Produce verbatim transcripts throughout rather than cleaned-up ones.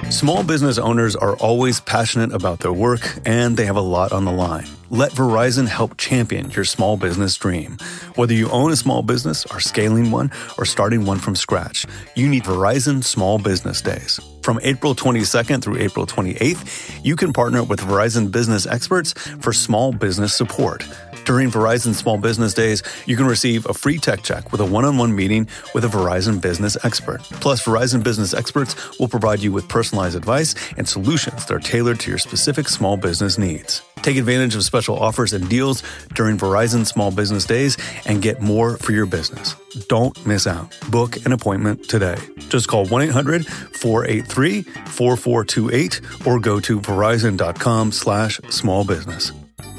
Small business owners are always passionate about their work, and they have a lot on the line. Let Verizon help champion your small business dream. Whether you own a small business, are scaling one, or starting one from scratch, you need Verizon Small Business Days. From April twenty-second through April twenty-eighth, you can partner with Verizon business experts for small business support. During Verizon Small Business Days, you can receive a free tech check with a one-on-one meeting with a Verizon business expert. Plus, Verizon business experts will provide you with personalized advice and solutions that are tailored to your specific small business needs. Take advantage of special offers and deals during Verizon Small Business Days and get more for your business. Don't miss out. Book an appointment today. Just call one eight hundred four eight three four four two eight or go to verizon.com slash small business.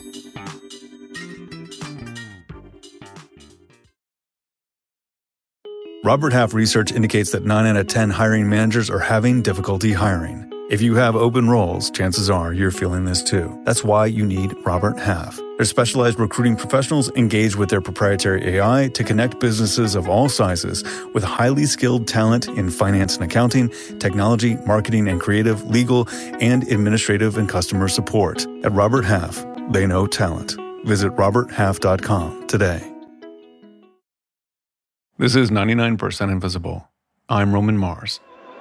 Robert Half research indicates that nine out of ten hiring managers are having difficulty hiring. If you have open roles, chances are you're feeling this too. That's why you need Robert Half. Their specialized recruiting professionals engage with their proprietary A I to connect businesses of all sizes with highly skilled talent in finance and accounting, technology, marketing and creative, legal, and administrative and customer support. At Robert Half, they know talent. Visit robert half dot com today. This is ninety-nine percent Invisible. I'm Roman Mars.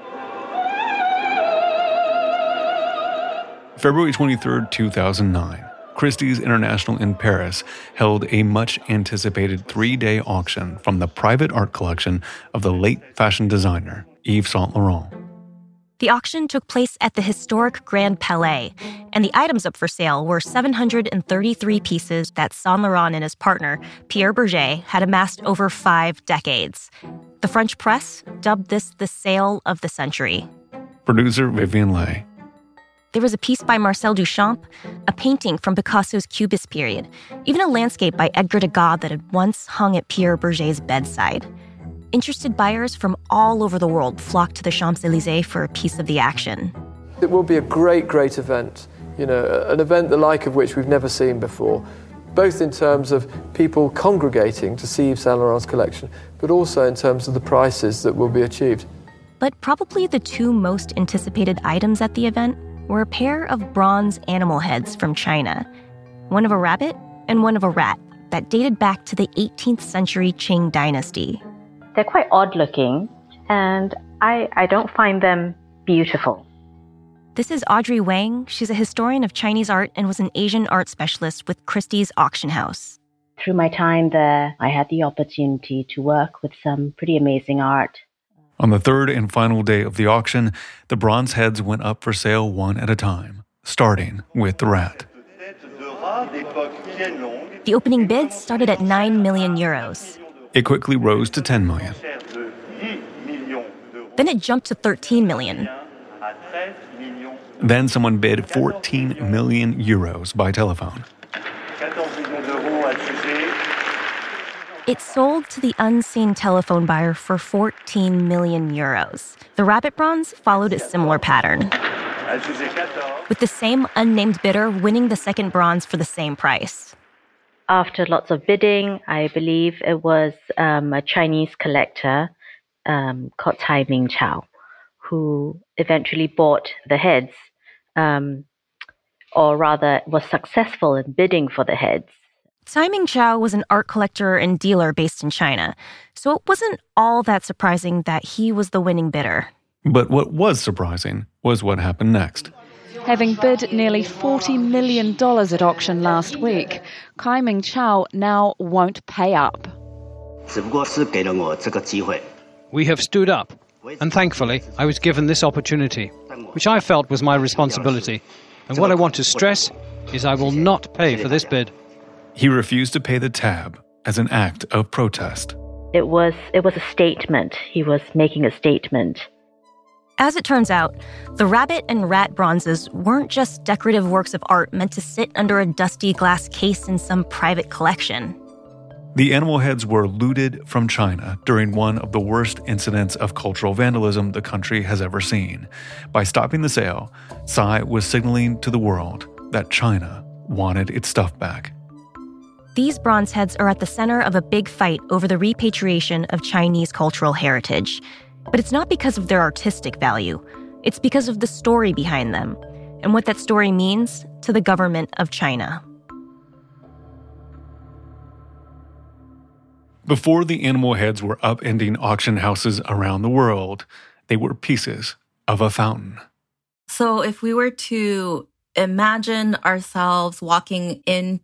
February twenty-third, two thousand nine, Christie's International in Paris held a much-anticipated three-day auction from the private art collection of the late fashion designer Yves Saint Laurent. The auction took place at the historic Grand Palais, and the items up for sale were seven hundred thirty-three pieces that Saint Laurent and his partner, Pierre Bergé, had amassed over five decades. The French press dubbed this the sale of the century. Producer Vivian Leigh. There was a piece by Marcel Duchamp, a painting from Picasso's Cubist period, even a landscape by Edgar Degas that had once hung at Pierre Bergé's bedside. Interested buyers from all over the world flocked to the Champs-Élysées for a piece of the action. It will be a great, great event, you know, an event the like of which we've never seen before, both in terms of people congregating to see Yves Saint Laurent's collection, but also in terms of the prices that will be achieved. But probably the two most anticipated items at the event were a pair of bronze animal heads from China, one of a rabbit and one of a rat that dated back to the eighteenth century Qing dynasty. They're quite odd-looking, and I, I don't find them beautiful. This is Audrey Wang. She's a historian of Chinese art and was an Asian art specialist with Christie's Auction House. Through my time there, I had the opportunity to work with some pretty amazing art. On the third and final day of the auction, the bronze heads went up for sale one at a time, starting with the rat. The opening bid started at nine million euros. It quickly rose to ten million. Then it jumped to thirteen million. Then someone bid fourteen million euros by telephone. It sold to the unseen telephone buyer for fourteen million euros. The rabbit bronze followed a similar pattern, with the same unnamed bidder winning the second bronze for the same price. After lots of bidding, I believe it was um, a Chinese collector um, called Cai Mingchao, who eventually bought the heads, um, or rather was successful in bidding for the heads. Cai Mingchao was an art collector and dealer based in China, so it wasn't all that surprising that he was the winning bidder. But what was surprising was what happened next. Having bid nearly forty million dollars at auction last week, Cai Mingchao now won't pay up. We have stood up, and thankfully I was given this opportunity, which I felt was my responsibility. And what I want to stress is I will not pay for this bid. He refused to pay the tab as an act of protest. It was, it was a statement. He was making a statement. As it turns out, the rabbit and rat bronzes weren't just decorative works of art meant to sit under a dusty glass case in some private collection. The animal heads were looted from China during one of the worst incidents of cultural vandalism the country has ever seen. By stopping the sale, Tsai was signaling to the world that China wanted its stuff back. These bronze heads are at the center of a big fight over the repatriation of Chinese cultural heritage. But it's not because of their artistic value. It's because of the story behind them and what that story means to the government of China. Before the animal heads were upending auction houses around the world, they were pieces of a fountain. So if we were to imagine ourselves walking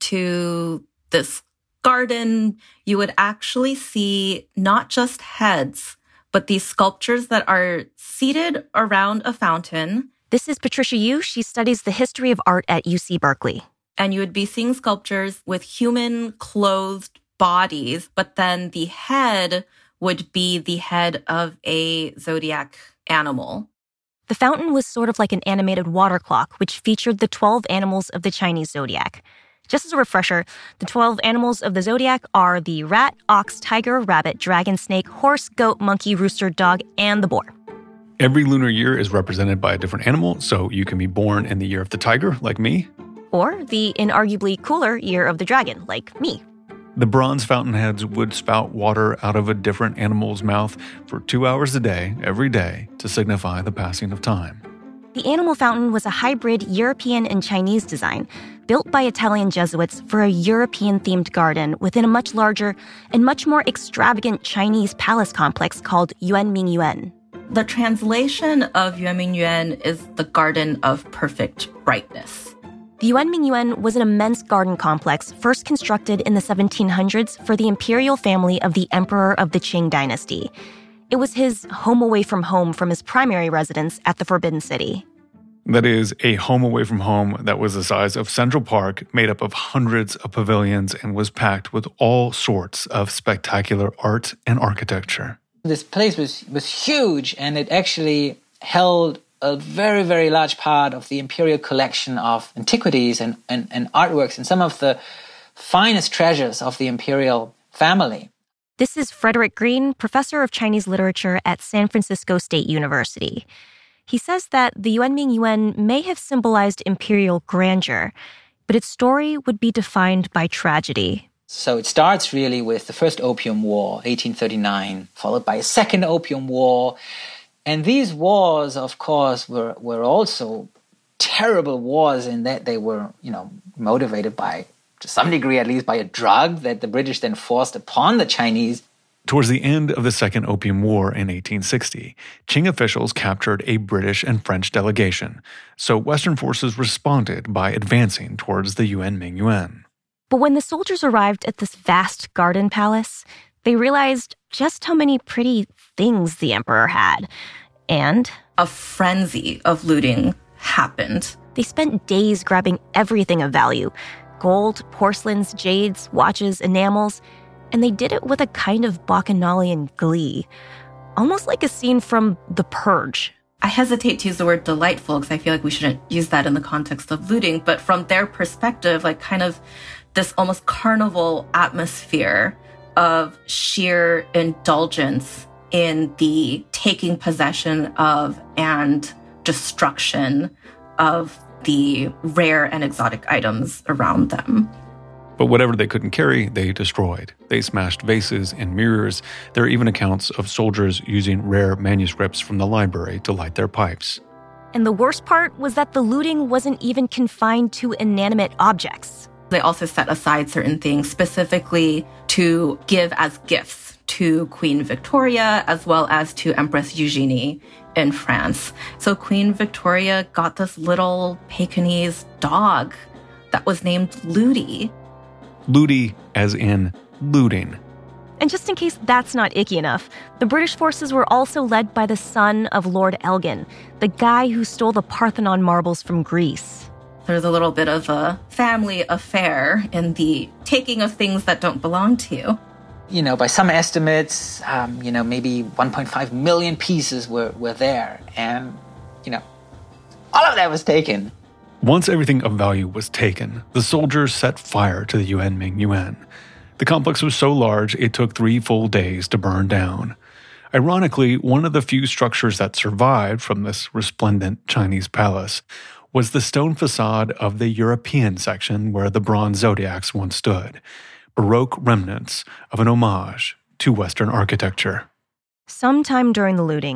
into this garden, you would actually see not just heads, but these sculptures that are seated around a fountain. This is Patricia Yu. She studies the history of art at U C Berkeley. And you would be seeing sculptures with human clothed bodies, but then the head would be the head of a zodiac animal. The fountain was sort of like an animated water clock, which featured the twelve animals of the Chinese zodiac. Just as a refresher, the twelve animals of the zodiac are the rat, ox, tiger, rabbit, dragon, snake, horse, goat, monkey, rooster, dog, and the boar. Every lunar year is represented by a different animal, so you can be born in the year of the tiger, like me. Or the inarguably cooler year of the dragon, like me. The bronze fountainheads would spout water out of a different animal's mouth for two hours a day, every day, to signify the passing of time. The animal fountain was a hybrid European and Chinese design, built by Italian Jesuits for a European-themed garden within a much larger and much more extravagant Chinese palace complex called Yuanmingyuan. The translation of Yuanmingyuan is the Garden of Perfect Brightness. The Yuanmingyuan was an immense garden complex first constructed in the seventeen hundreds for the imperial family of the emperor of the Qing dynasty. It was his home away from home from his primary residence at the Forbidden City. That is, a home away from home that was the size of Central Park, made up of hundreds of pavilions, and was packed with all sorts of spectacular art and architecture. This place was, was huge, and it actually held a very, very large part of the imperial collection of antiquities and, and, and artworks and some of the finest treasures of the imperial family. This is Frederick Green, professor of Chinese literature at San Francisco State University. He says that the Yuanmingyuan may have symbolized imperial grandeur, but its story would be defined by tragedy. So it starts really with the First Opium War, eighteen thirty-nine, followed by a Second Opium War. And these wars, of course, were, were also terrible wars in that they were, you know, motivated by, to some degree at least, by a drug that the British then forced upon the Chinese. Towards the end of the Second Opium War in eighteen sixty, Qing officials captured a British and French delegation, so Western forces responded by advancing towards the Yuanmingyuan. But when the soldiers arrived at this vast garden palace, they realized just how many pretty things the emperor had. And a frenzy of looting happened. They spent days grabbing everything of value: gold, porcelains, jades, watches, enamels. And they did it with a kind of bacchanalian glee, almost like a scene from The Purge. I hesitate to use the word delightful because I feel like we shouldn't use that in the context of looting, but from their perspective, like kind of this almost carnival atmosphere of sheer indulgence in the taking possession of and destruction of the rare and exotic items around them. But whatever they couldn't carry, they destroyed. They smashed vases and mirrors. There are even accounts of soldiers using rare manuscripts from the library to light their pipes. And the worst part was that the looting wasn't even confined to inanimate objects. They also set aside certain things specifically to give as gifts to Queen Victoria as well as to Empress Eugenie in France. So Queen Victoria got this little Pekingese dog that was named Ludi. Ludi, as in looting. And just in case that's not icky enough, the British forces were also led by the son of Lord Elgin, the guy who stole the Parthenon marbles from Greece. There's a little bit of a family affair in the taking of things that don't belong to you. You know, by some estimates, um, you know, maybe one point five million pieces were, were there. And, you know, all of that was taken. Once everything of value was taken, the soldiers set fire to the Yuanmingyuan. The complex was so large, it took three full days to burn down. Ironically, one of the few structures that survived from this resplendent Chinese palace was the stone facade of the European section where the bronze zodiacs once stood, Baroque remnants of an homage to Western architecture. Sometime during the looting, the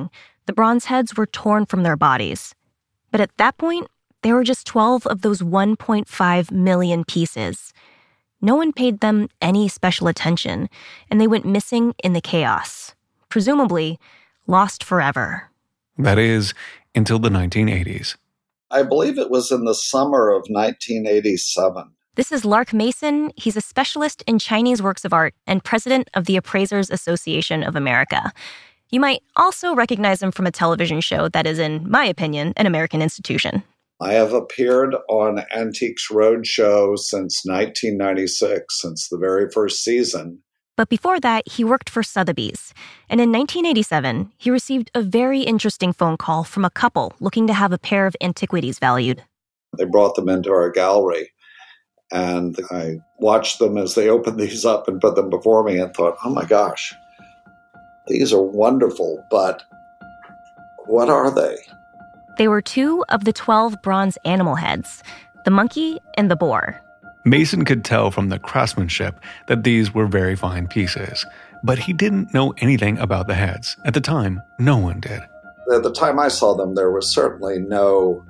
the bronze heads were torn from their bodies. But at that point, there were just twelve of those one point five million pieces. No one paid them any special attention, and they went missing in the chaos, presumably lost forever. That is, until the nineteen eighties. I believe it was in the summer of nineteen eighty-seven. This is Lark Mason. He's a specialist in Chinese works of art and president of the Appraisers Association of America. You might also recognize him from a television show that is, in my opinion, an American institution. I have appeared on Antiques Roadshow since nineteen ninety-six, since the very first season. But before that, he worked for Sotheby's. And in nineteen eighty-seven, he received a very interesting phone call from a couple looking to have a pair of antiquities valued. They brought them into our gallery, and I watched them as they opened these up and put them before me and thought, oh my gosh, these are wonderful, but what are they? They were two of the twelve bronze animal heads, the monkey and the boar. Mason could tell from the craftsmanship that these were very fine pieces, but he didn't know anything about the heads. At the time, no one did. At the time I saw them, there was certainly no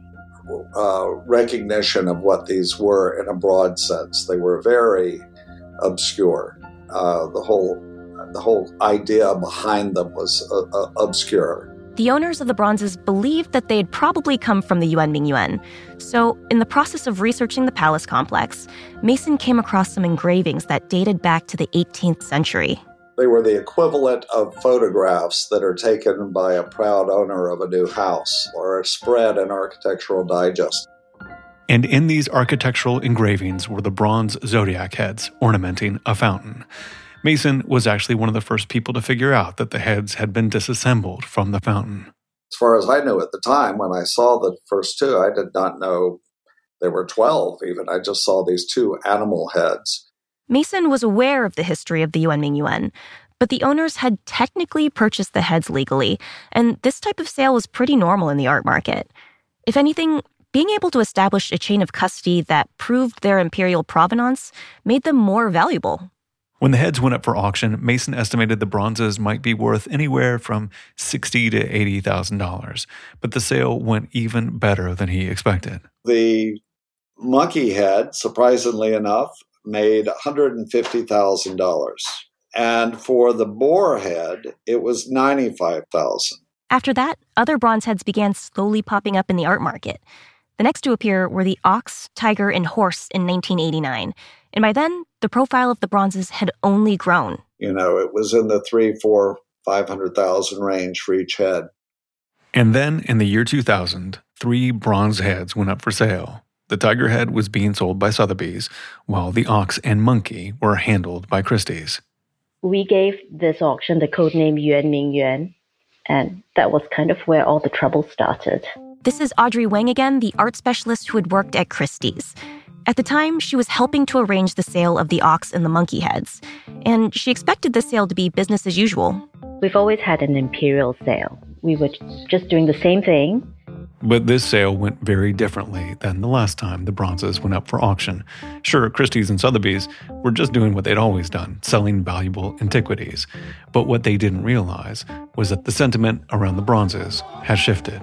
uh, recognition of what these were in a broad sense. They were very obscure. Uh, the whole the whole idea behind them was uh, uh, obscure. The owners of the bronzes believed that they had probably come from the Yuan Mingyuan. So, in the process of researching the palace complex, Mason came across some engravings that dated back to the eighteenth century. They were the equivalent of photographs that are taken by a proud owner of a new house or a spread in Architectural Digest. And in these architectural engravings were the bronze zodiac heads ornamenting a fountain. Mason was actually one of the first people to figure out that the heads had been disassembled from the fountain. As far as I knew at the time, when I saw the first two, I did not know there were twelve even. I just saw these two animal heads. Mason was aware of the history of the Yuan Mingyuan, but the owners had technically purchased the heads legally, and this type of sale was pretty normal in the art market. If anything, being able to establish a chain of custody that proved their imperial provenance made them more valuable. When the heads went up for auction, Mason estimated the bronzes might be worth anywhere from sixty thousand dollars to eighty thousand dollars, but the sale went even better than he expected. The monkey head, surprisingly enough, made one hundred fifty thousand dollars. And for the boar head, it was ninety-five thousand dollars. After that, other bronze heads began slowly popping up in the art market. The next to appear were the ox, tiger, and horse in nineteen eighty-nine. And by then, the profile of the bronzes had only grown. You know, it was in the three, four, five hundred thousand range for each head. And then, in the year two thousand, three bronze heads went up for sale. The tiger head was being sold by Sotheby's, while the ox and monkey were handled by Christie's. We gave this auction the codename Yuan Mingyuan, and that was kind of where all the trouble started. This is Audrey Wang again, the art specialist who had worked at Christie's. At the time, she was helping to arrange the sale of the ox and the monkey heads, and she expected the sale to be business as usual. We've always had an imperial sale. We were just doing the same thing. But this sale went very differently than the last time the bronzes went up for auction. Sure, Christie's and Sotheby's were just doing what they'd always done, selling valuable antiquities. But what they didn't realize was that the sentiment around the bronzes had shifted.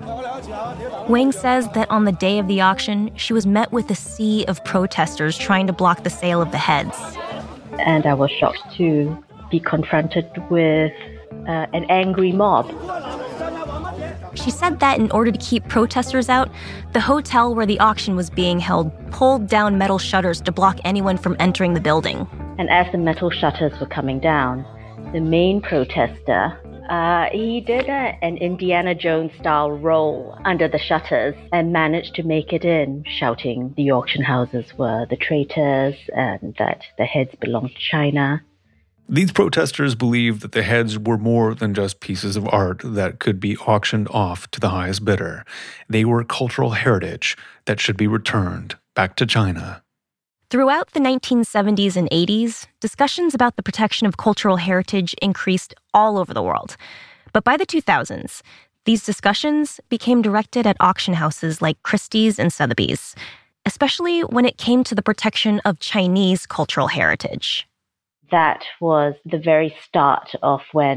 Wang says that on the day of the auction, she was met with a sea of protesters trying to block the sale of the heads. And I was shocked to be confronted with uh, an angry mob. She said that in order to keep protesters out, the hotel where the auction was being held pulled down metal shutters to block anyone from entering the building. And as the metal shutters were coming down, the main protester, uh, he did a, an Indiana Jones-style roll under the shutters and managed to make it in, shouting the auction houses were the traitors and that the heads belonged to China. These protesters believed that the heads were more than just pieces of art that could be auctioned off to the highest bidder. They were cultural heritage that should be returned back to China. Throughout the nineteen seventies and eighties, discussions about the protection of cultural heritage increased all over the world. But by the two thousands, these discussions became directed at auction houses like Christie's and Sotheby's, especially when it came to the protection of Chinese cultural heritage. That was the very start of when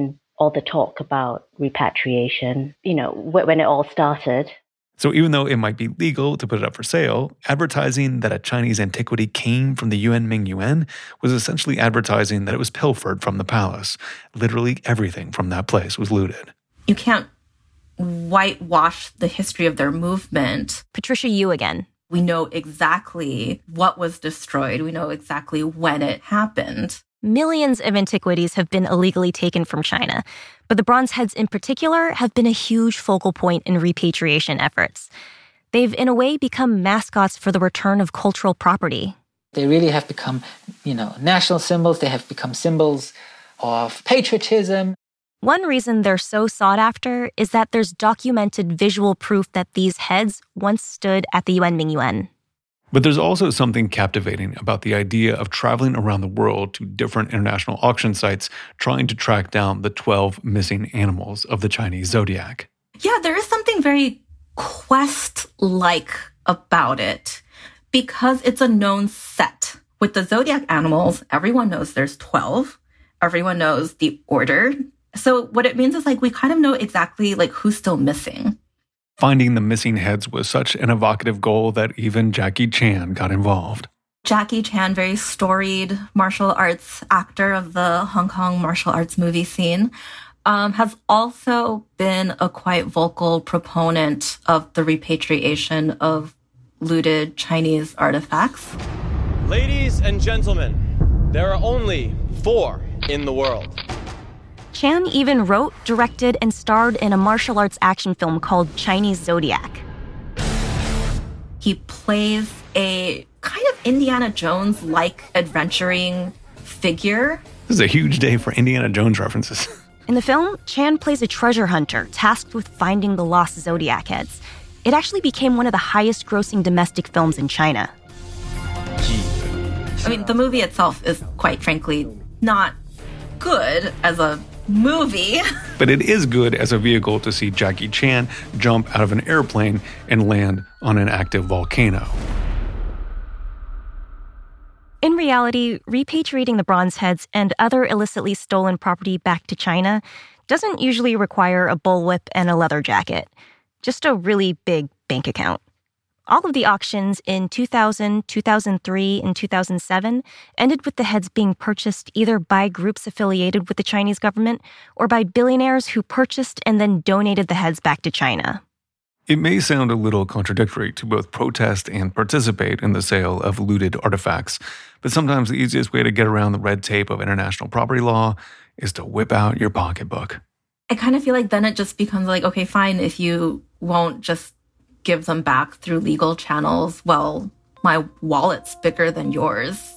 all the talk about repatriation, you know, when it all started. So even though it might be legal to put it up for sale, advertising that a Chinese antiquity came from the Yuanming Yuan was essentially advertising that it was pilfered from the palace. Literally everything from that place was looted. You can't whitewash the history of their movement. Patricia Yu again. We know exactly what was destroyed. We know exactly when it happened. Millions of antiquities have been illegally taken from China, but the bronze heads in particular have been a huge focal point in repatriation efforts. They've, in a way, become mascots for the return of cultural property. They really have become, you know, national symbols. They have become symbols of patriotism. One reason they're so sought after is that there's documented visual proof that these heads once stood at the Yuanming Yuan. But there's also something captivating about the idea of traveling around the world to different international auction sites trying to track down the twelve missing animals of the Chinese zodiac. Yeah, there is something very quest-like about it because it's a known set. With the zodiac animals, everyone knows there's twelve. Everyone knows the order. So what it means is like we kind of know exactly like who's still missing. Finding the missing heads was such an evocative goal that even Jackie Chan got involved. Jackie Chan, very storied martial arts actor of the Hong Kong martial arts movie scene, um, has also been a quite vocal proponent of the repatriation of looted Chinese artifacts. Ladies and gentlemen, there are only four in the world. Chan even wrote, directed, and starred in a martial arts action film called Chinese Zodiac. He plays a kind of Indiana Jones-like adventuring figure. This is a huge day for Indiana Jones references. In the film, Chan plays a treasure hunter tasked with finding the lost Zodiac heads. It actually became one of the highest-grossing domestic films in China. I mean, the movie itself is, quite frankly, not good as a movie. But it is good as a vehicle to see Jackie Chan jump out of an airplane and land on an active volcano. In reality, repatriating the bronze heads and other illicitly stolen property back to China doesn't usually require a bullwhip and a leather jacket, just a really big bank account. All of the auctions in two thousand, two thousand three, and two thousand seven ended with the heads being purchased either by groups affiliated with the Chinese government or by billionaires who purchased and then donated the heads back to China. It may sound a little contradictory to both protest and participate in the sale of looted artifacts, but sometimes the easiest way to get around the red tape of international property law is to whip out your pocketbook. I kind of feel like then it just becomes like, okay, fine, if you won't just give them back through legal channels, well, my wallet's bigger than yours.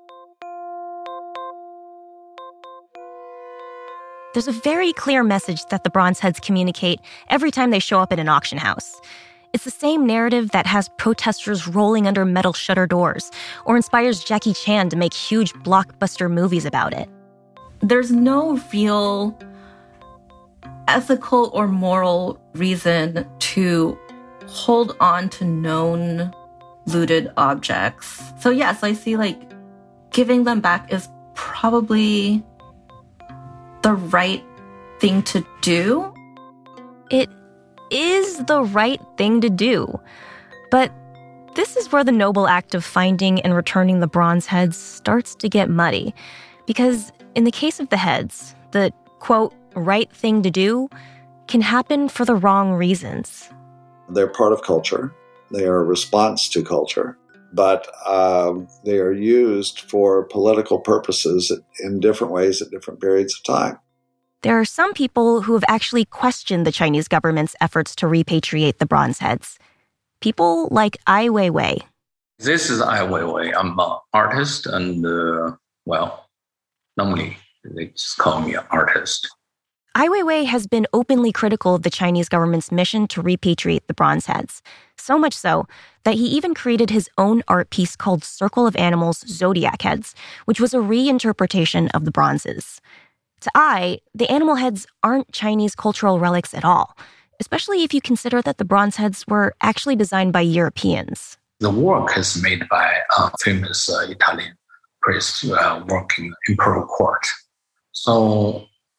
There's a very clear message that the bronze heads communicate every time they show up at an auction house. It's the same narrative that has protesters rolling under metal shutter doors or inspires Jackie Chan to make huge blockbuster movies about it. There's no real ethical or moral reason to hold on to known looted objects. So yes, I see like giving them back is probably the right thing to do. It is the right thing to do. But this is where the noble act of finding and returning the bronze heads starts to get muddy. Because in the case of the heads, the, quote, right thing to do can happen for the wrong reasons. They're part of culture. They are a response to culture. But um, they are used for political purposes in different ways at different periods of time. There are some people who have actually questioned the Chinese government's efforts to repatriate the bronze heads. People like Ai Weiwei. This is Ai Weiwei. I'm an artist and, uh, well, normally they just call me an artist. Ai Weiwei has been openly critical of the Chinese government's mission to repatriate the bronze heads, so much so that he even created his own art piece called Circle of Animals Zodiac Heads, which was a reinterpretation of the bronzes. To Ai, the animal heads aren't Chinese cultural relics at all, especially if you consider that the bronze heads were actually designed by Europeans. The work is made by a famous uh, Italian priest uh, working in imperial court. So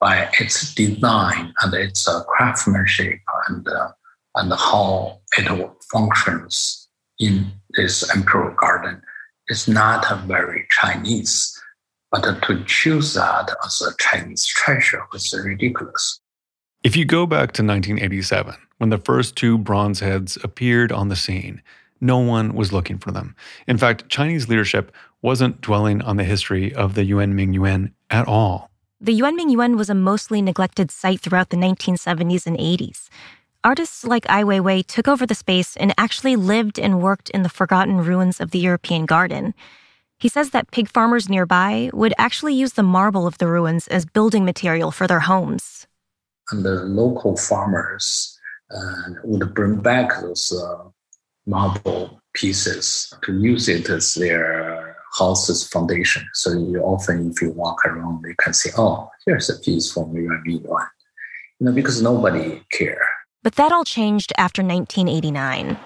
by its design and its uh, craftsmanship and uh, and how it functions in this imperial garden is not very Chinese. But to choose that as a Chinese treasure was ridiculous. If you go back to nineteen eighty-seven, when the first two bronze heads appeared on the scene, no one was looking for them. In fact, Chinese leadership wasn't dwelling on the history of the Yuanming Yuan at all. The Yuanming Yuan was a mostly neglected site throughout the nineteen seventies and eighties. Artists like Ai Weiwei took over the space and actually lived and worked in the forgotten ruins of the European garden. He says that pig farmers nearby would actually use the marble of the ruins as building material for their homes. And the local farmers uh, would bring back those uh, marble pieces to use it as their house's foundation. So you often, if you walk around, you can say, oh, here's a piece from Yuanming Yuan. You know, because nobody cared. But that all changed after nineteen eighty-nine.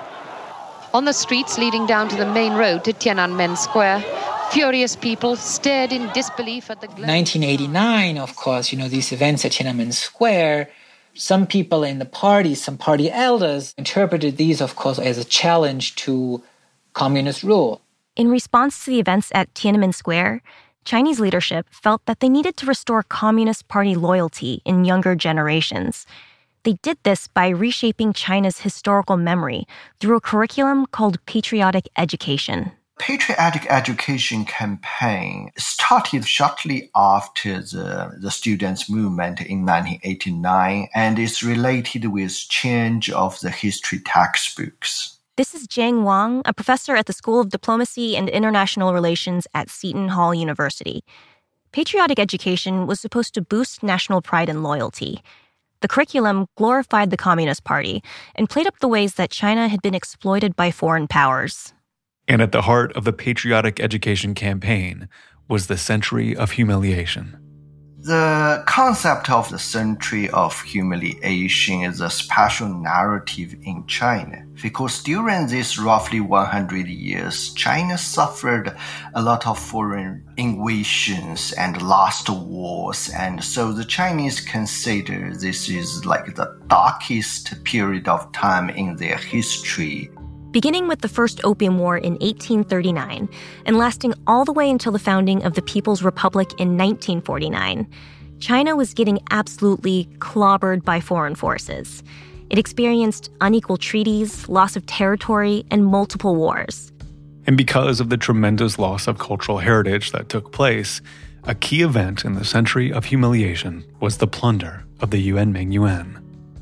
On the streets leading down to the main road to Tiananmen Square, furious people stared in disbelief at the... nineteen eighty-nine, of course, you know, these events at Tiananmen Square, some people in the party, some party elders, interpreted these, of course, as a challenge to communist rule. In response to the events at Tiananmen Square, Chinese leadership felt that they needed to restore Communist Party loyalty in younger generations. They did this by reshaping China's historical memory through a curriculum called patriotic education. Patriotic education campaign started shortly after the, the students' movement in nineteen eighty-nine and is related with change of the history textbooks. This is Jiang Wang, a professor at the School of Diplomacy and International Relations at Seton Hall University. Patriotic education was supposed to boost national pride and loyalty. The curriculum glorified the Communist Party and played up the ways that China had been exploited by foreign powers. And at the heart of the patriotic education campaign was the Century of Humiliation. The concept of the Century of Humiliation is a special narrative in China because during these roughly one hundred years, China suffered a lot of foreign invasions and lost wars, and so the Chinese consider this is like the darkest period of time in their history. Beginning with the First Opium War in eighteen thirty-nine and lasting all the way until the founding of the People's Republic in nineteen forty-nine, China was getting absolutely clobbered by foreign forces. It experienced unequal treaties, loss of territory, and multiple wars. And because of the tremendous loss of cultural heritage that took place, a key event in the Century of Humiliation was the plunder of the Yuanming Yuan.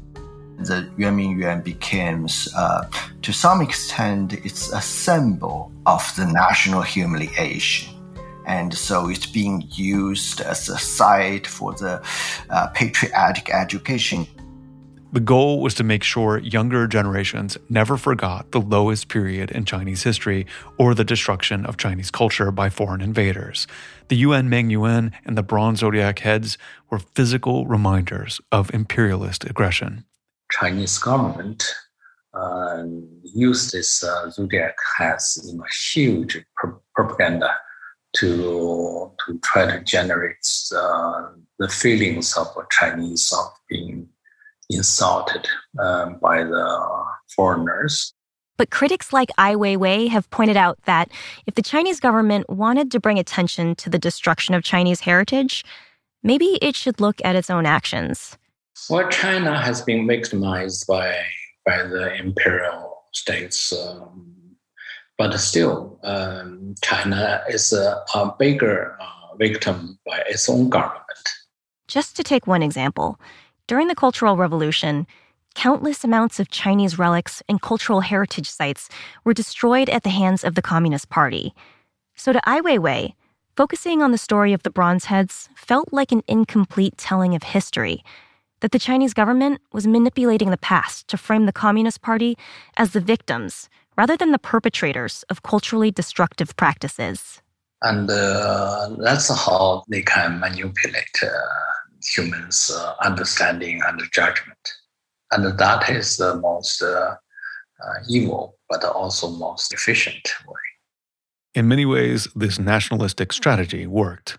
The Yuanming Yuan became, uh, to some extent, it's a symbol of the national humiliation. And so it's being used as a site for the uh, patriotic education. The goal was to make sure younger generations never forgot the lowest period in Chinese history or the destruction of Chinese culture by foreign invaders. The Yuanming Yuan and the bronze zodiac heads were physical reminders of imperialist aggression. Chinese government uh, used this uh, zodiac as you know, huge pro- propaganda to to try to generate uh, the feelings of Chinese of being insulted um, by the foreigners. But critics like Ai Weiwei have pointed out that if the Chinese government wanted to bring attention to the destruction of Chinese heritage, maybe it should look at its own actions. Well, China has been victimized by by the imperial states, um, but still, um, China is a, a bigger uh, victim by its own government. Just to take one example, during the Cultural Revolution, countless amounts of Chinese relics and cultural heritage sites were destroyed at the hands of the Communist Party. So to Ai Weiwei, focusing on the story of the Bronze Heads felt like an incomplete telling of history, that the Chinese government was manipulating the past to frame the Communist Party as the victims rather than the perpetrators of culturally destructive practices. And uh, that's how they can manipulate uh, humans' uh, understanding and judgment. And that is the most uh, uh, evil, but also most efficient way. In many ways, this nationalistic strategy worked.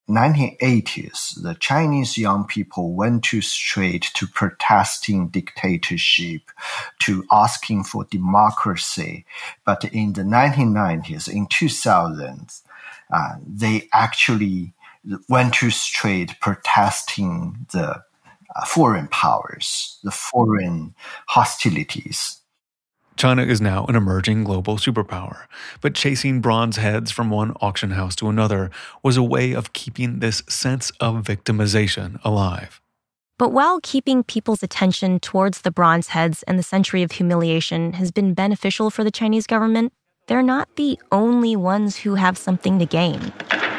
nineteen eighties, the Chinese young people went to street to protesting dictatorship, to asking for democracy. But in the nineteen nineties, in two thousand, uh, they actually went to street protesting the uh, foreign powers, the foreign hostilities. China is now an emerging global superpower, but chasing bronze heads from one auction house to another was a way of keeping this sense of victimization alive. But while keeping people's attention towards the bronze heads and the century of humiliation has been beneficial for the Chinese government, they're not the only ones who have something to gain.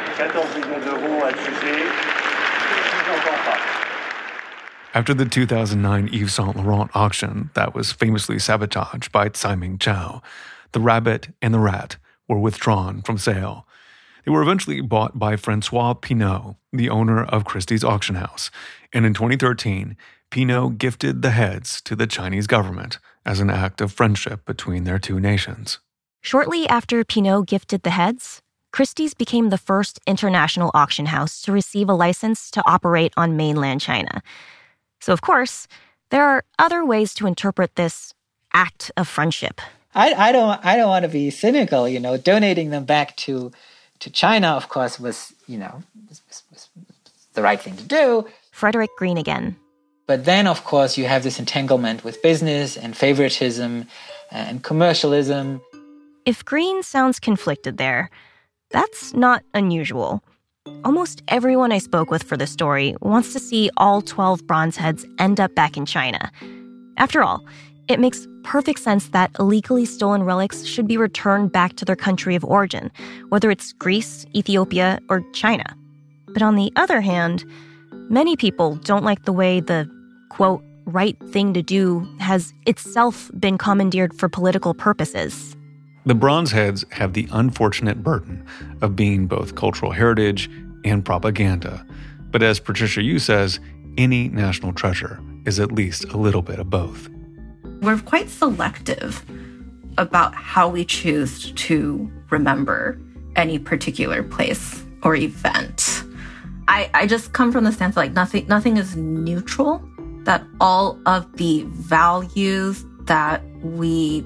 After the two thousand nine Yves Saint Laurent auction that was famously sabotaged by Tsai Ming-Chow, the rabbit and the rat were withdrawn from sale. They were eventually bought by Francois Pinault, the owner of Christie's auction house, and in twenty thirteen, Pinault gifted the heads to the Chinese government as an act of friendship between their two nations. Shortly after Pinault gifted the heads, Christie's became the first international auction house to receive a license to operate on mainland China. So, of course, there are other ways to interpret this act of friendship. I, I don't I don't want to be cynical, you know. Donating them back to to China, of course, was, you know, was, was, was the right thing to do. Frederick Green again. But then, of course, you have this entanglement with business and favoritism and commercialism. If Green sounds conflicted there, that's not unusual. Almost everyone I spoke with for this story wants to see all twelve bronze heads end up back in China. After all, it makes perfect sense that illegally stolen relics should be returned back to their country of origin, whether it's Greece, Ethiopia, or China. But on the other hand, many people don't like the way the, quote, right thing to do has itself been commandeered for political purposes. The bronze heads have the unfortunate burden of being both cultural heritage and propaganda. But as Patricia Yu says, any national treasure is at least a little bit of both. We're quite selective about how we choose to remember any particular place or event. I, I just come from the stance like nothing, nothing is neutral, that all of the values that we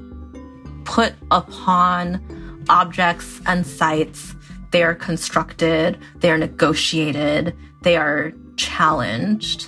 put upon objects and sites, they are constructed, they are negotiated, they are challenged.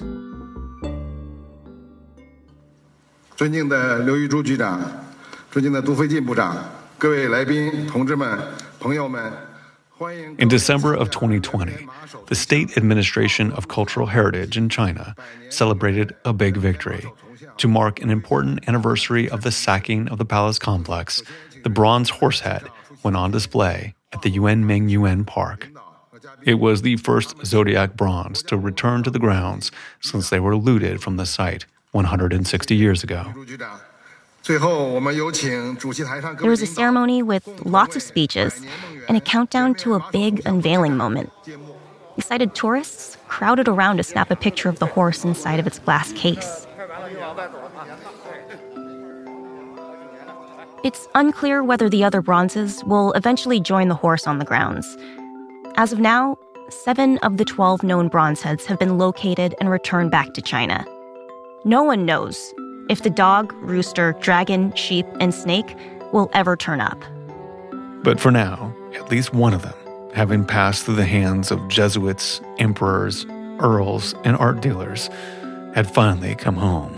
尊敬的刘玉珠局长，尊敬的杜飞进部长，各位来宾、同志们、朋友们。 In December of twenty twenty, the State Administration of Cultural Heritage in China celebrated a big victory. To mark an important anniversary of the sacking of the palace complex, the bronze horse head went on display at the Yuanming Yuan Park. It was the first Zodiac bronze to return to the grounds since they were looted from the site one hundred sixty years ago. There was a ceremony with lots of speeches and a countdown to a big unveiling moment. Excited tourists crowded around to snap a picture of the horse inside of its glass case. It's unclear whether the other bronzes will eventually join the horse on the grounds. As of now, seven of the twelve known bronze heads have been located and returned back to China. No one knows if the dog, rooster, dragon, sheep, and snake will ever turn up. But for now, at least one of them, having passed through the hands of Jesuits, emperors, earls, and art dealers, had finally come home.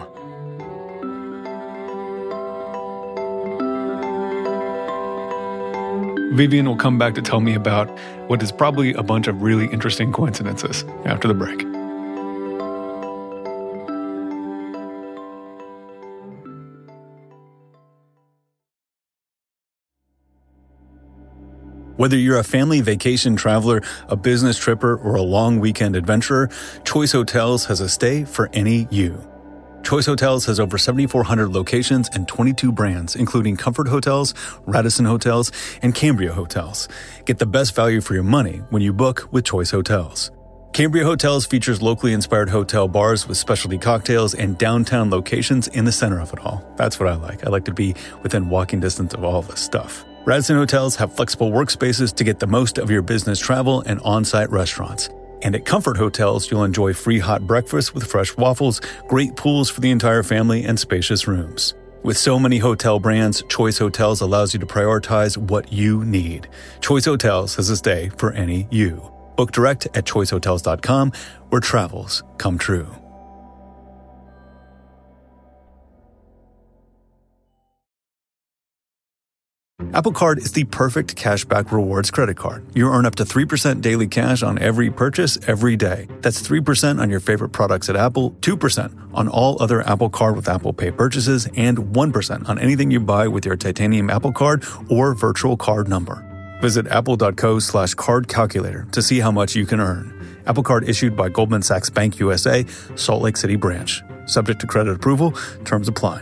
Vivian will come back to tell me about what is probably a bunch of really interesting coincidences after the break. Whether you're a family vacation traveler, a business tripper, or a long weekend adventurer, Choice Hotels has a stay for any you. Choice Hotels has over seventy-four hundred locations and twenty-two brands, including Comfort Hotels, Radisson Hotels, and Cambria Hotels. Get the best value for your money when you book with Choice Hotels. Cambria Hotels features locally inspired hotel bars with specialty cocktails and downtown locations in the center of it all. That's what I like. I like to be within walking distance of all this stuff. Radisson Hotels have flexible workspaces to get the most of your business travel and on-site restaurants. And at Comfort Hotels, you'll enjoy free hot breakfast with fresh waffles, great pools for the entire family, and spacious rooms. With so many hotel brands, Choice Hotels allows you to prioritize what you need. Choice Hotels has a stay for any you. Book direct at choice hotels dot com, where travels come true. Apple Card is the perfect cashback rewards credit card. You earn up to three percent daily cash on every purchase every day. That's three percent on your favorite products at Apple, two percent on all other Apple Card with Apple Pay purchases, and one percent on anything you buy with your titanium Apple Card or virtual card number. Visit apple.co slash card calculator to see how much you can earn. Apple Card issued by Goldman Sachs Bank U S A, Salt Lake City branch. Subject to credit approval. Terms apply.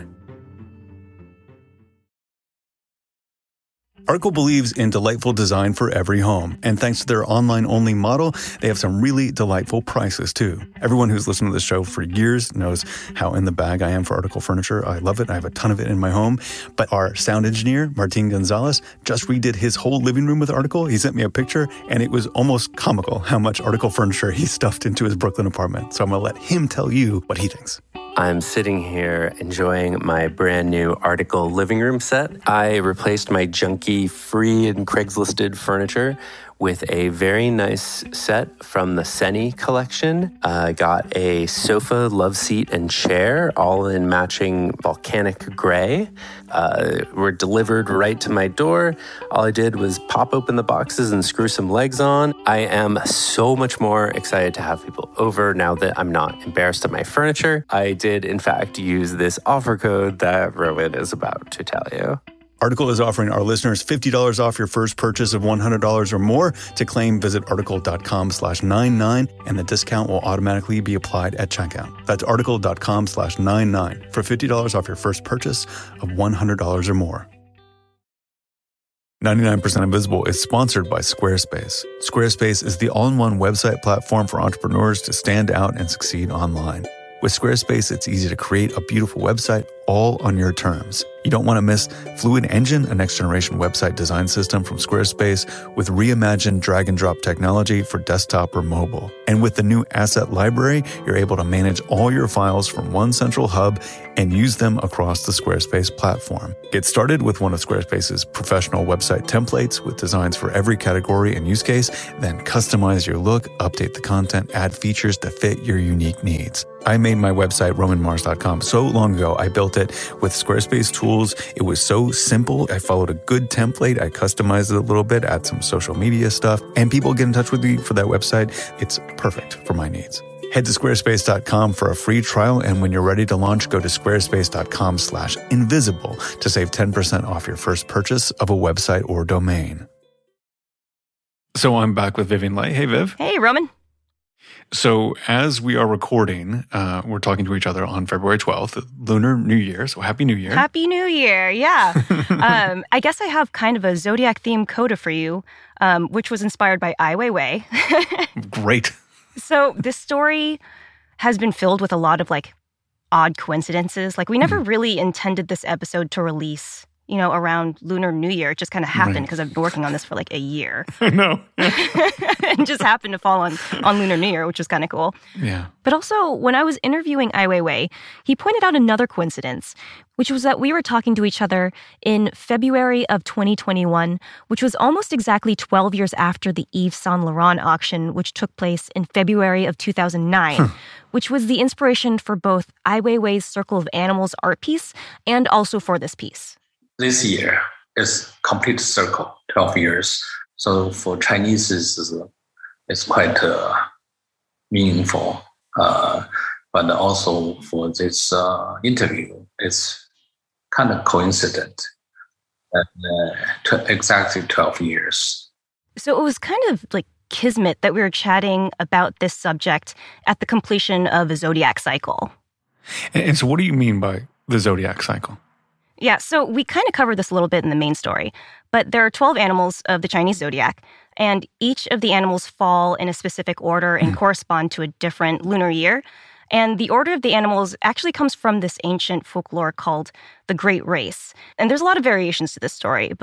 Article believes in delightful design for every home, and thanks to their online-only model, they have some really delightful prices, too. Everyone who's listened to this show for years knows how in the bag I am for Article furniture. I love it. I have a ton of it in my home. But our sound engineer, Martin Gonzalez, just redid his whole living room with Article. He sent me a picture, and it was almost comical how much Article furniture he stuffed into his Brooklyn apartment. So I'm going to let him tell you what he thinks. I'm sitting here enjoying my brand new Article living room set. I replaced my junky free and Craigslisted furniture with a very nice set from the Seni collection. I uh, got a sofa, love seat, and chair, all in matching volcanic gray. Uh, were delivered right to my door. All I did was pop open the boxes and screw some legs on. I am so much more excited to have people over now that I'm not embarrassed of my furniture. I did, in fact, use this offer code that Rowan is about to tell you. Article is offering our listeners fifty dollars off your first purchase of one hundred dollars or more. To claim, visit article.com slash 99, and the discount will automatically be applied at checkout. That's article.com slash 99 for fifty dollars off your first purchase of one hundred dollars or more. ninety-nine percent Invisible is sponsored by Squarespace. Squarespace is the all-in-one website platform for entrepreneurs to stand out and succeed online. With Squarespace, it's easy to create a beautiful website all on your terms. You don't want to miss Fluid Engine, a next-generation website design system from Squarespace with reimagined drag-and-drop technology for desktop or mobile. And with the new Asset Library, you're able to manage all your files from one central hub and use them across the Squarespace platform. Get started with one of Squarespace's professional website templates with designs for every category and use case, then customize your look, update the content, add features to fit your unique needs. I made my website, roman mars dot com, so long ago. I built it with Squarespace tools. It was so simple. I followed a good template. I customized it a little bit, add some social media stuff, and people get in touch with me for that website. It's perfect for my needs. Head to squarespace dot com for a free trial, and when you're ready to launch, go to squarespace.com slash invisible to save ten percent off your first purchase of a website or domain. So I'm back with Vivian Leigh. Hey, Viv. Hey, Roman. So as we are recording, uh, we're talking to each other on February twelfth, Lunar New Year. So Happy New Year. Happy New Year, yeah. um, I guess I have kind of a Zodiac-themed coda for you, um, which was inspired by Ai Weiwei. Great. So this story has been filled with a lot of, like, odd coincidences. Like, we never really intended this episode to release, you know, around Lunar New Year. It just kind of happened because right. I've been working on this for like a year. I know. It just happened to fall on, on Lunar New Year, which is kind of cool. Yeah. But also, when I was interviewing Ai Weiwei, he pointed out another coincidence, which was that we were talking to each other in February of twenty twenty-one, which was almost exactly twelve years after the Yves Saint Laurent auction, which took place in February of two thousand nine, huh. which was the inspiration for both Ai Weiwei's Circle of Animals art piece and also for this piece. This year is complete circle, twelve years. So for Chinese, it's, it's quite uh, meaningful. Uh, but also for this uh, interview, it's kind of coincident. And, uh, t- exactly twelve years. So it was kind of like kismet that we were chatting about this subject at the completion of a zodiac cycle. And, and so what do you mean by the zodiac cycle? Yeah, so we kind of covered this a little bit in the main story, but there are twelve animals of the Chinese zodiac, and each of the animals fall in a specific order and mm. correspond to a different lunar year. And the order of the animals actually comes from this ancient folklore called the Great Race. And there's a lot of variations to this story, but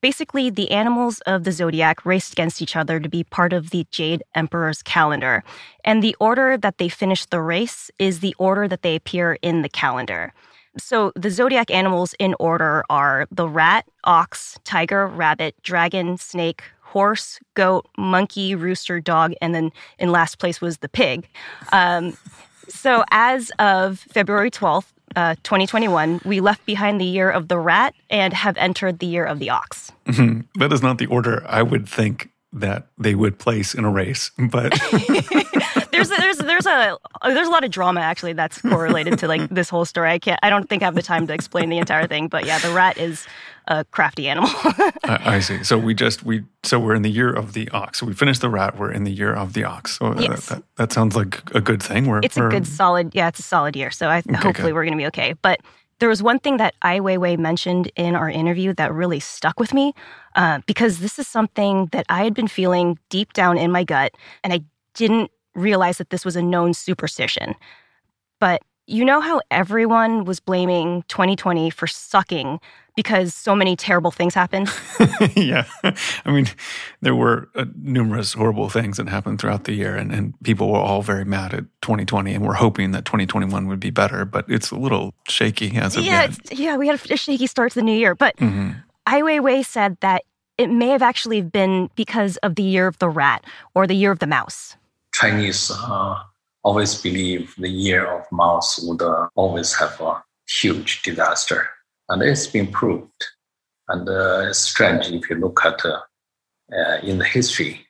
basically, the animals of the zodiac raced against each other to be part of the Jade Emperor's calendar. And the order that they finish the race is the order that they appear in the calendar. So the zodiac animals in order are the rat, ox, tiger, rabbit, dragon, snake, horse, goat, monkey, rooster, dog, and then in last place was the pig. Um, so as of February twelfth, uh, twenty twenty-one, we left behind the year of the rat and have entered the year of the ox. Mm-hmm. That is not the order I would think that they would place in a race, but there's a, there's there's a there's a lot of drama actually that's correlated to like this whole story. I can't I don't think I have the time to explain the entire thing, but yeah, the rat is a crafty animal. I, I see. So we just we so we're in the year of the ox. So we finished the rat. We're in the year of the ox. So yes. that, that, that sounds like a good thing. We're, it's we're, a good solid yeah. It's a solid year. So I okay, hopefully good. we're going to be okay. But there was one thing that Ai Weiwei mentioned in our interview that really stuck with me uh, because this is something that I had been feeling deep down in my gut, and I didn't realize that this was a known superstition. But you know how everyone was blaming twenty twenty for sucking because so many terrible things happened? Yeah. I mean, there were uh, numerous horrible things that happened throughout the year, and, and people were all very mad at twenty twenty, and we're hoping that twenty twenty-one would be better, but it's a little shaky as of yeah, yet. It's, yeah, we had a shaky start to the new year. But Mm-hmm. Ai Weiwei said that it may have actually been because of the year of the rat or the year of the mouse. Chinese uh, always believe the year of mouse would uh, always have a huge disaster. And it's been proved. And uh, it's strange if you look at uh, uh, in the history.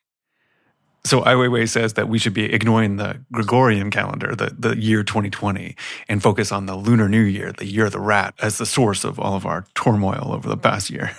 So Ai Weiwei says that we should be ignoring the Gregorian calendar, the, the year twenty twenty, and focus on the Lunar New Year, the year of the rat, as the source of all of our turmoil over the past year.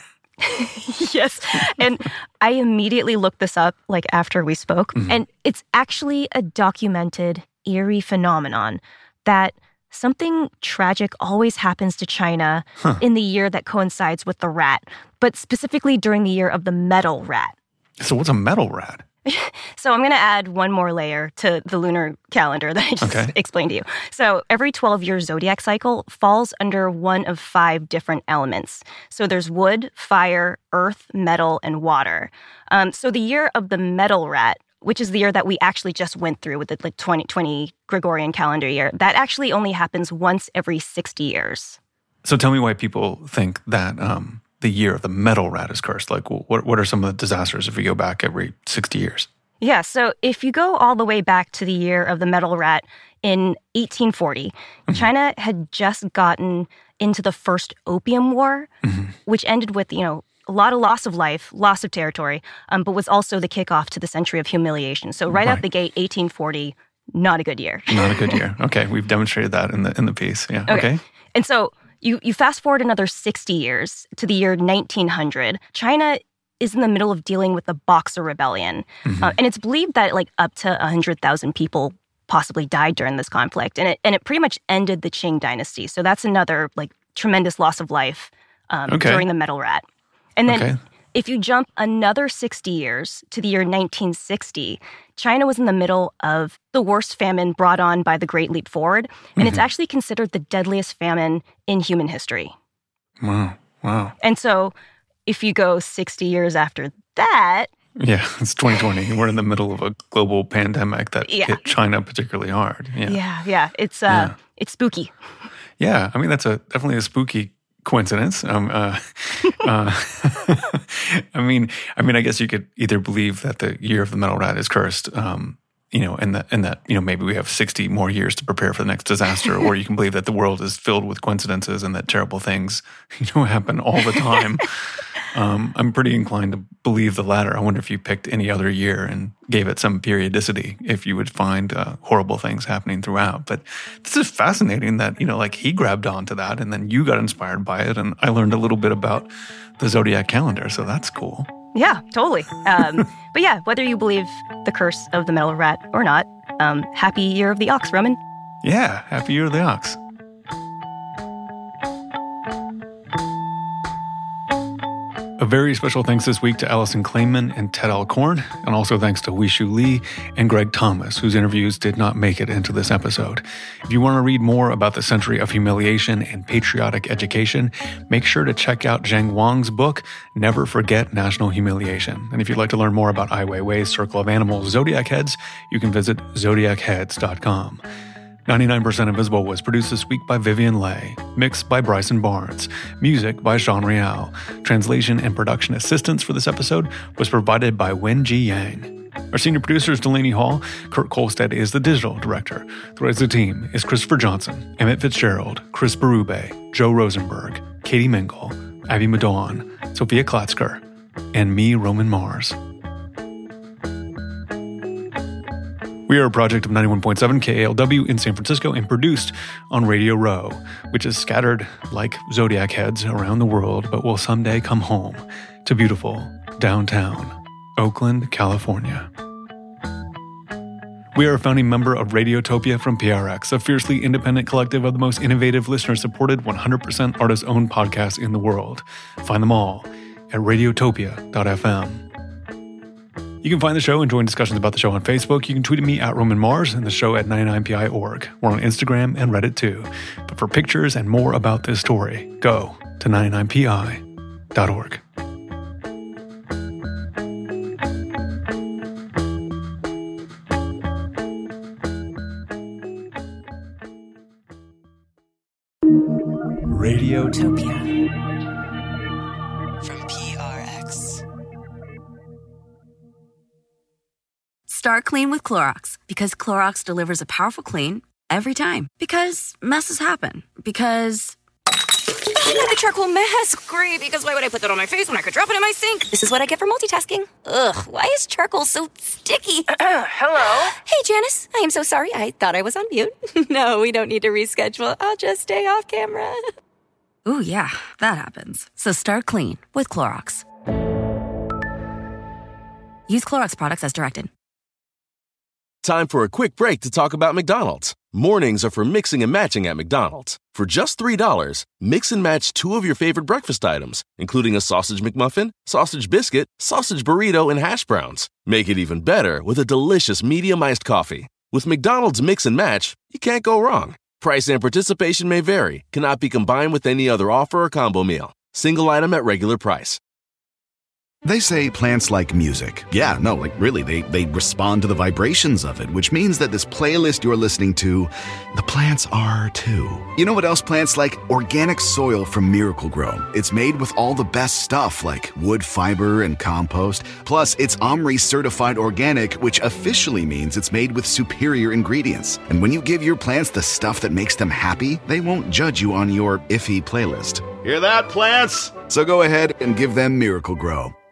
Yes. And I immediately looked this up like after we spoke. Mm-hmm. And it's actually a documented eerie phenomenon that something tragic always happens to China huh. in the year that coincides with the rat, but specifically during the year of the metal rat. So what's a metal rat? So I'm going to add one more layer to the lunar calendar that I just okay. explained to you. So every twelve-year zodiac cycle falls under one of five different elements. So there's wood, fire, earth, metal, and water. Um, so the year of the metal rat, which is the year that we actually just went through with the like twenty twenty Gregorian calendar year, that actually only happens once every sixty years. So tell me why people think that um, the year of the metal rat is cursed. Like, what what are some of the disasters if we go back every sixty years? Yeah, so if you go all the way back to the year of the metal rat in eighteen forty, mm-hmm. China had just gotten into the first Opium War, mm-hmm. which ended with, you know, a lot of loss of life, loss of territory, um, but was also the kickoff to the century of humiliation. So right, right. out the gate, eighteen forty, not a good year. Not a good year. Okay, we've demonstrated that in the in the piece. Yeah. Okay. okay. And so you you fast forward another sixty years to the year nineteen hundred. China is in the middle of dealing with the Boxer Rebellion, mm-hmm. uh, and it's believed that like up to a hundred thousand people possibly died during this conflict, and it and it pretty much ended the Qing dynasty. So that's another like tremendous loss of life um, okay. during the metal rat. And then okay. if you jump another sixty years to the year nineteen sixty, China was in the middle of the worst famine brought on by the Great Leap Forward, and mm-hmm. it's actually considered the deadliest famine in human history. Wow, wow. And so if you go sixty years after that... Yeah, it's twenty twenty. We're in the middle of a global pandemic that yeah. hit China particularly hard. Yeah, yeah, yeah. It's, uh, yeah. it's spooky. Yeah, I mean, that's a definitely a spooky coincidence. Um, uh, uh, I mean, I mean, I guess you could either believe that the year of the metal rat is cursed, um, you know, and that and that you know maybe we have sixty more years to prepare for the next disaster, or you can believe that the world is filled with coincidences and that terrible things, you know, happen all the time. um, I'm pretty inclined to believe the latter. I wonder if you picked any other year and gave it some periodicity, if you would find uh, horrible things happening throughout. But this is fascinating that, you know, like he grabbed onto that and then you got inspired by it. And I learned a little bit about the zodiac calendar. So that's cool. Yeah, totally. Um, but yeah, whether you believe the curse of the metal rat or not, um, happy year of the ox, Roman. Yeah, happy year of the ox. A very special thanks this week to Allison Kleinman and Ted Alcorn, and also thanks to Weishu Li and Greg Thomas, whose interviews did not make it into this episode. If you want to read more about the century of humiliation and patriotic education, make sure to check out Zheng Wang's book, Never Forget National Humiliation. And if you'd like to learn more about Ai Weiwei's Circle of Animals Zodiac Heads, you can visit zodiac heads dot com. ninety-nine percent Invisible was produced this week by Vivian Leigh, mixed by Bryson Barnes, music by Sean Real. Translation and production assistance for this episode was provided by Wenji Yang. Our senior producer is Delaney Hall. Kurt Kolstad is the digital director. The rest of the team is Christopher Johnson, Emmett Fitzgerald, Chris Berube, Joe Rosenberg, Katie Mingle, Abby Madowan, Sophia Klatzker, and me, Roman Mars. We are a project of ninety-one point seven K A L W in San Francisco and produced on Radio Row, which is scattered like Zodiac heads around the world, but will someday come home to beautiful downtown Oakland, California. We are a founding member of Radiotopia from P R X, a fiercely independent collective of the most innovative, listener-supported, one hundred percent artist-owned podcasts in the world. Find them all at radiotopia dot f m. You can find the show and join discussions about the show on Facebook. You can tweet at me at Roman Mars and the show at ninety-nine P I dot org. We're on Instagram and Reddit too. But for pictures and more about this story, go to ninety-nine P I dot org. Radiotopia. Start clean with Clorox, because Clorox delivers a powerful clean every time. Because messes happen. Because I got a charcoal mask. Great, because why would I put that on my face when I could drop it in my sink? This is what I get for multitasking. Ugh, why is charcoal so sticky? Hello? Hey, Janice. I am so sorry. I thought I was on mute. No, we don't need to reschedule. I'll just stay off camera. Ooh, yeah, that happens. So start clean with Clorox. Use Clorox products as directed. Time for a quick break to talk about McDonald's. Mornings are for mixing and matching at McDonald's. For just three dollars, mix and match two of your favorite breakfast items, including a sausage McMuffin, sausage biscuit, sausage burrito, and hash browns. Make it even better with a delicious medium iced coffee. With McDonald's Mix and Match, you can't go wrong. Price and participation may vary, cannot be combined with any other offer or combo meal. Single item at regular price. They say plants like music. Yeah, no, like really, they, they respond to the vibrations of it, which means that this playlist you're listening to, the plants are too. You know what else plants like? Organic soil from Miracle Grow. It's made with all the best stuff like wood fiber and compost. Plus, it's OMRI certified organic, which officially means it's made with superior ingredients. And when you give your plants the stuff that makes them happy, they won't judge you on your iffy playlist. Hear that, plants? So go ahead and give them Miracle Grow.